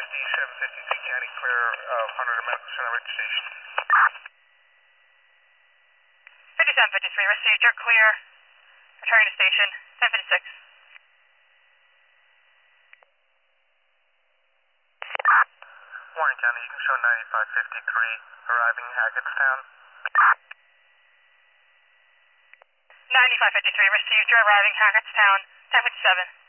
5753 County clear of 100 Medical Center Ridge Station. 5753 received, you're clear. Returning to station, 1056. Warren County, you can show 9553 arriving Hackettstown. 9553 received, you're arriving Hackettstown, 1057.